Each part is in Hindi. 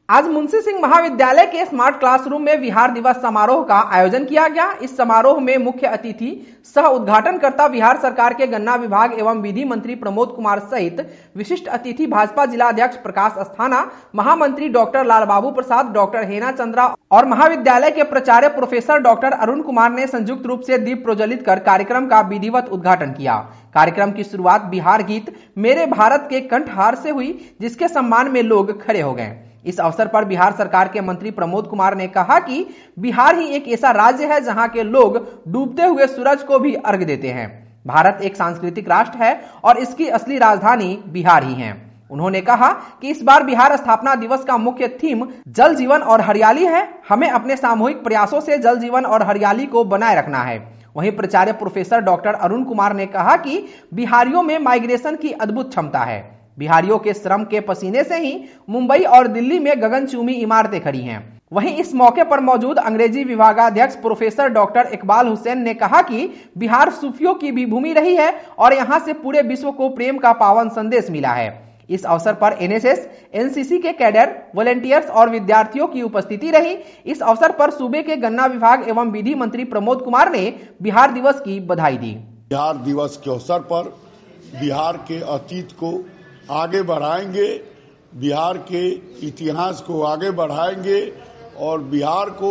आज मुंशी सिंह महाविद्यालय के स्मार्ट क्लासरूम में बिहार दिवस समारोह का आयोजन किया गया। इस समारोह में मुख्य अतिथि सह उद्घाटनकर्ता बिहार सरकार के गन्ना विभाग एवं विधि मंत्री प्रमोद कुमार सहित विशिष्ट अतिथि भाजपा जिला अध्यक्ष प्रकाश अस्थाना, महामंत्री डॉक्टर लालबाबू प्रसाद, डॉक्टर हेना चंद्रा और महाविद्यालय के प्राचार्य प्रोफेसर डॉक्टर अरुण कुमार ने संयुक्त रूप से दीप प्रज्वलित कर कार्यक्रम का विधिवत उद्घाटन किया। कार्यक्रम की शुरुआत बिहार गीत मेरे भारत के कंठहार से हुई, जिसके सम्मान में लोग खड़े हो गए। इस अवसर पर बिहार सरकार के मंत्री प्रमोद कुमार ने कहा कि बिहार ही एक ऐसा राज्य है जहां के लोग डूबते हुए सूरज को भी अर्घ्य देते हैं। भारत एक सांस्कृतिक राष्ट्र है और इसकी असली राजधानी बिहार ही है। उन्होंने कहा कि इस बार बिहार स्थापना दिवस का मुख्य थीम जल जीवन और हरियाली है। हमें अपने सामूहिक प्रयासों से जल जीवन और हरियाली को बनाए रखना है। वहीं प्राचार्य प्रोफेसर डॉक्टर अरुण कुमार ने कहा कि बिहारियों में माइग्रेशन की अद्भुत क्षमता है। बिहारियों के श्रम के पसीने से ही मुंबई और दिल्ली में गगनचुंबी इमारतें खड़ी हैं। वहीं इस मौके पर मौजूद अंग्रेजी विभागाध्यक्ष प्रोफेसर डॉक्टर इकबाल हुसैन ने कहा कि बिहार सूफियों की भी भूमि रही है और यहां से पूरे विश्व को प्रेम का पावन संदेश मिला है। इस अवसर पर एनएसएस, एनसीसी के कैडर, वॉलंटियर्स और विद्यार्थियों की उपस्थिति रही। इस अवसर पर सूबे के गन्ना विभाग एवं विधि मंत्री प्रमोद कुमार ने बिहार दिवस की बधाई दी। बिहार दिवस के अवसर पर बिहार के अतीत को आगे बढ़ाएंगे, बिहार के इतिहास को आगे बढ़ाएंगे और बिहार को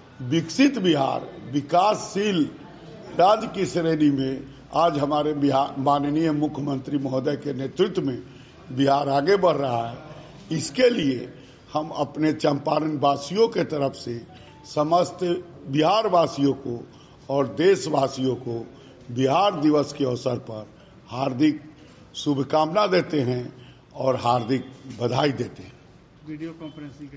विकसित बिहार, विकासशील राज्य की श्रेणी में आज हमारे बिहार माननीय मुख्यमंत्री महोदय के नेतृत्व में बिहार आगे बढ़ रहा है। इसके लिए हम अपने चंपारण वासियों के तरफ से समस्त बिहार वासियों को और देशवासियों को बिहार दिवस के अवसर पर हार्दिक शुभकामना देते हैं और हार्दिक बधाई देते हैं। Video conferencing